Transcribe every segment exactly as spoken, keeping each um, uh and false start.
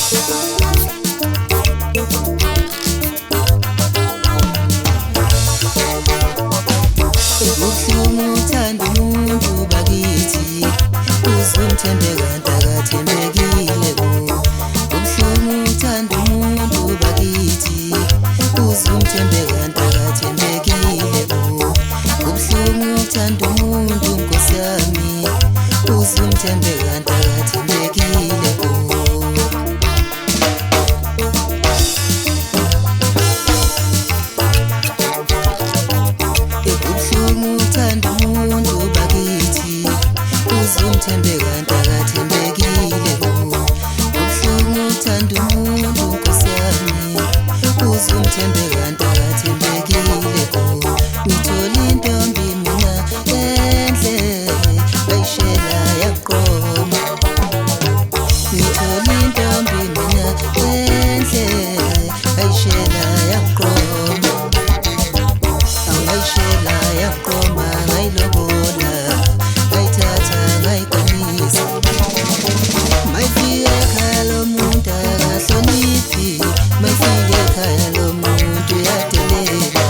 Ubuhlungu uthanda umuntu bakithi uzumthembeka ntakathembekile bo. Ubuhlungu uthanda umuntu bakithi uzumthembeka ntakathembekile bo. Ubuhlungu uthanda umuntu Nkosi yami uzumthembeka ntakathembekile bo. Uthanda umuntu bakithi uzumthembeka ntakathembekile bo. Ubuhlungu uthanda umuntu Nkosi yami uzumthembeka ntakathembekile bo. Ngithola intombi mina enhle bayishela yaqoma. Ngithola intombi mina enhle bayishela yaqoma. Angayishela yaqoma ngayilobola ngayithatha ngayiqinisa. Mayifike ekhaya lomuntu akahloniphi, mayifike ekhaya lomuntu uyadelela.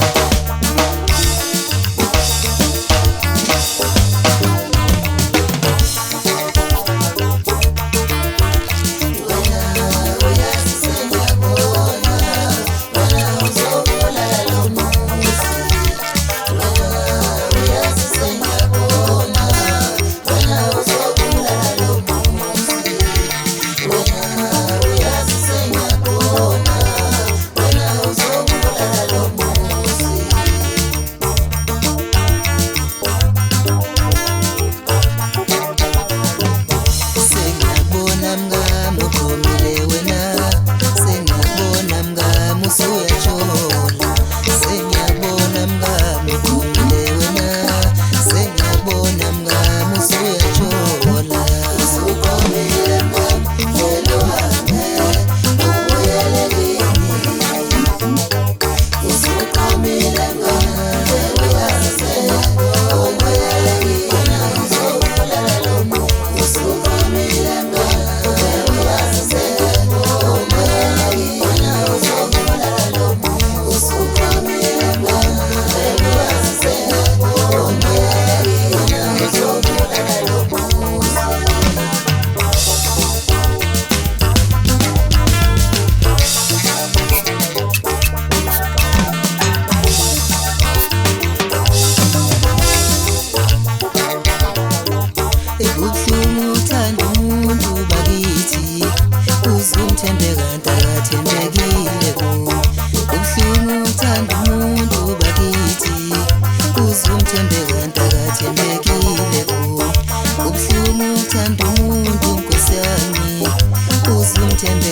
Ubuhlungu uthanda umuntu bakithi uzumthembeka ntakathembekile bo. Ubuhlungu uthanda umuntu bakithi uzumthembeka ntakathembekile bo. Ubuhlungu uthanda umuntu Nkosi yami uzumthembeka